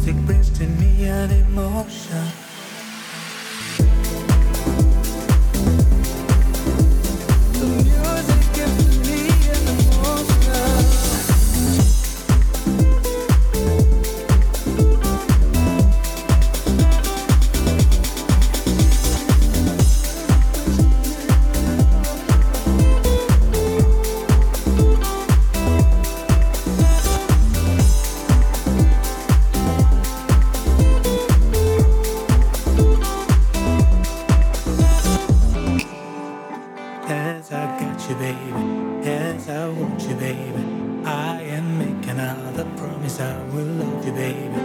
brings to me an emotion. The music gives to me an emotion. Yes, I got you, baby. Yes, I want you, baby. I am making out the promise I will love you, baby.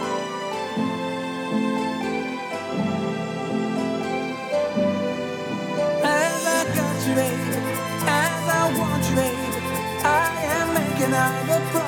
As I got you, baby. As I want you, baby. I am making out the promise.